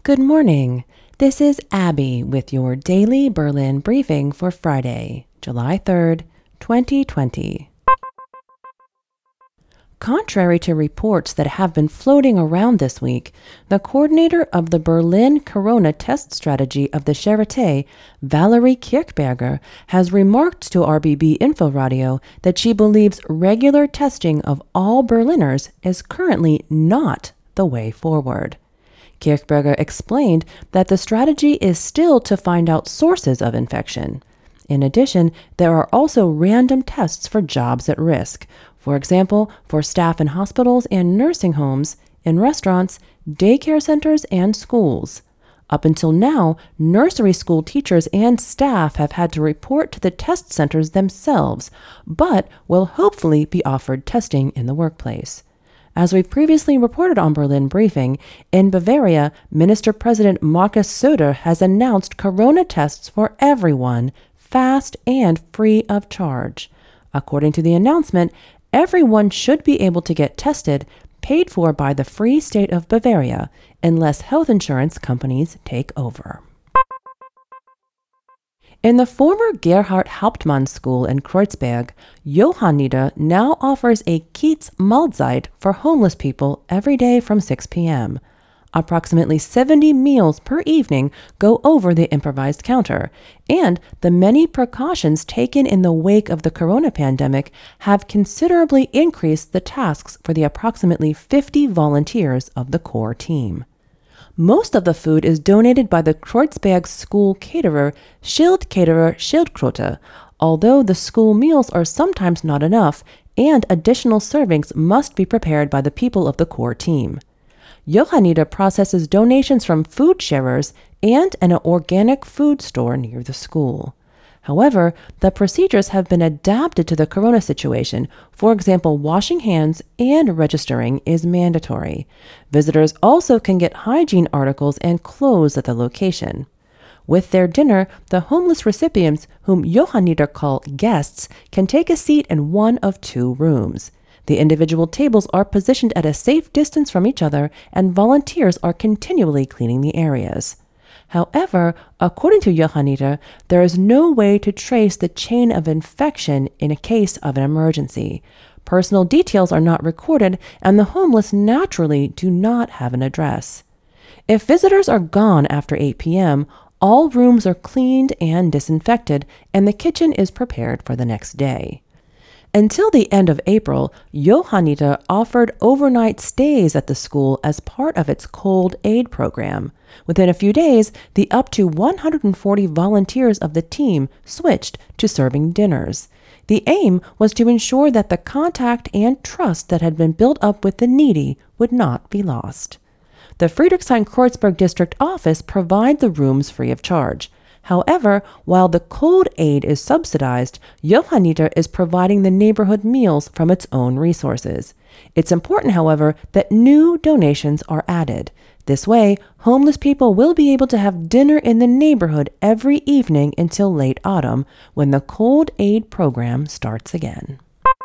Good morning. This is Abby with your daily Berlin briefing for Friday, July 3rd, 2020. Contrary to reports that have been floating around this week, the coordinator of the Berlin Corona test strategy of the Charité, Valerie Kirchberger, has remarked to RBB Inforadio that she believes regular testing of all Berliners is currently not the way forward. Kirchberger explained that the strategy is still to find out sources of infection. In addition, there are also random tests for jobs at risk, for example, for staff in hospitals and nursing homes, in restaurants, daycare centers, and schools. Up until now, nursery school teachers and staff have had to report to the test centers themselves, but will hopefully be offered testing in the workplace. As we previously reported on Berlin Briefing, in Bavaria, Minister President Markus Söder has announced corona tests for everyone, fast and free of charge. According to the announcement, everyone should be able to get tested, paid for by the Free State of Bavaria, unless health insurance companies take over. In the former Gerhard Hauptmann School in Kreuzberg, Johanniter now offers a Kiez Mahlzeit for homeless people every day from 6 p.m. Approximately 70 meals per evening go over the improvised counter, and the many precautions taken in the wake of the corona pandemic have considerably increased the tasks for the approximately 50 volunteers of the core team. Most of the food is donated by the Kreuzberg school caterer Schildcaterer Schildkröte, although the school meals are sometimes not enough and additional servings must be prepared by the people of the core team. Johanniter processes donations from food sharers and an organic food store near the school. However, the procedures have been adapted to the corona situation. For example, washing hands and registering is mandatory. Visitors also can get hygiene articles and clothes at the location. With their dinner, the homeless recipients, whom Johanniter call guests, can take a seat in one of two rooms. The individual tables are positioned at a safe distance from each other, and volunteers are continually cleaning the areas. However, according to Johanniter, there is no way to trace the chain of infection in a case of an emergency. Personal details are not recorded, and the homeless naturally do not have an address. If visitors are gone after 8 p.m., all rooms are cleaned and disinfected, and the kitchen is prepared for the next day. Until the end of April, Johanniter offered overnight stays at the school as part of its cold aid program. Within a few days, the up to 140 volunteers of the team switched to serving dinners. The aim was to ensure that the contact and trust that had been built up with the needy would not be lost. The Friedrichshain-Kreuzberg district office provides the rooms free of charge. However, while the cold aid is subsidized, Johanniter is providing the neighborhood meals from its own resources. It's important, however, that new donations are added. This way, homeless people will be able to have dinner in the neighborhood every evening until late autumn, when the cold aid program starts again.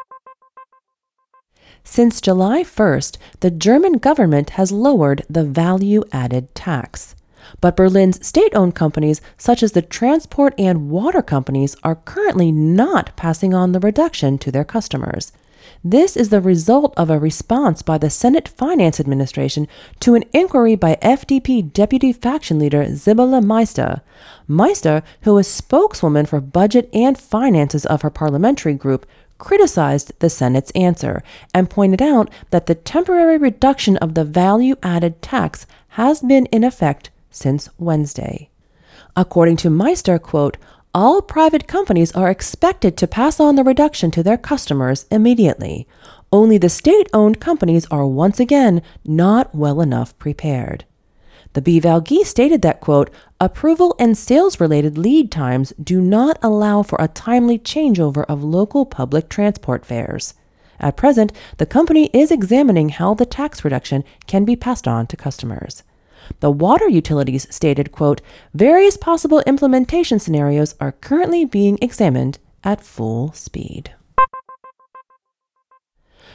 Since July 1st, the German government has lowered the value-added tax. But Berlin's state-owned companies, such as the transport and water companies, are currently not passing on the reduction to their customers. This is the result of a response by the Senate Finance Administration to an inquiry by FDP deputy faction leader Sibylle Meister. Meister, who is spokeswoman for budget and finances of her parliamentary group, criticized the Senate's answer and pointed out that the temporary reduction of the value-added tax has been in effect since Wednesday. According to Meister, quote, all private companies are expected to pass on the reduction to their customers immediately. Only the state-owned companies are once again not well enough prepared. The BVG stated that, quote, approval and sales-related lead times do not allow for a timely changeover of local public transport fares. At present, the company is examining how the tax reduction can be passed on to customers. The water utilities stated, quote, various possible implementation scenarios are currently being examined at full speed.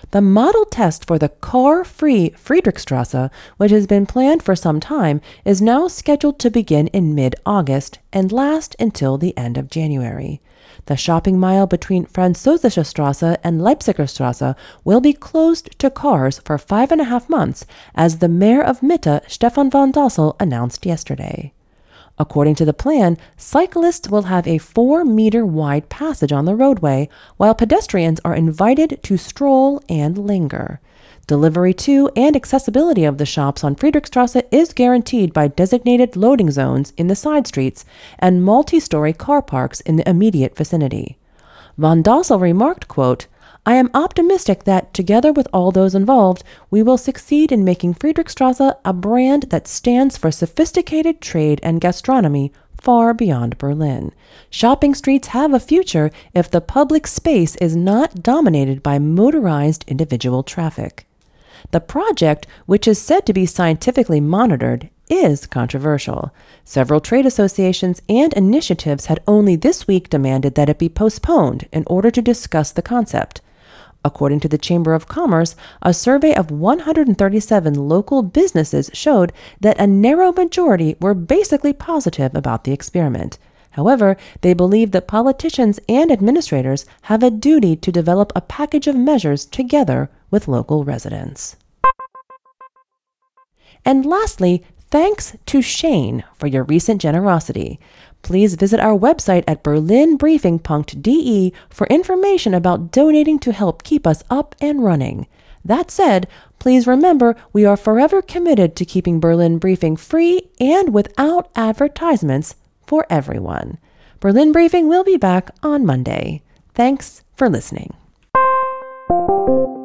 The model test for the car-free Friedrichstrasse, which has been planned for some time, is now scheduled to begin in mid-August and last until the end of January. The shopping mile between Französische Straße and Leipziger Straße will be closed to cars for 5.5 months, as the mayor of Mitte, Stefan van Dassel, announced yesterday. According to the plan, cyclists will have a 4-meter wide passage on the roadway, while pedestrians are invited to stroll and linger. Delivery to and accessibility of the shops on Friedrichstrasse is guaranteed by designated loading zones in the side streets and multi-story car parks in the immediate vicinity. Van Dassel remarked, quote, "I am optimistic that, together with all those involved, we will succeed in making Friedrichstrasse a brand that stands for sophisticated trade and gastronomy far beyond Berlin. Shopping streets have a future if the public space is not dominated by motorized individual traffic." The project, which is said to be scientifically monitored, is controversial. Several trade associations and initiatives had only this week demanded that it be postponed in order to discuss the concept. According to the Chamber of Commerce, a survey of 137 local businesses showed that a narrow majority were basically positive about the experiment. However, they believe that politicians and administrators have a duty to develop a package of measures together with local residents. And lastly, thanks to Shane for your recent generosity. Please visit our website at berlinbriefing.de for information about donating to help keep us up and running. That said, please remember we are forever committed to keeping Berlin Briefing free and without advertisements for everyone. Berlin Briefing will be back on Monday. Thanks for listening.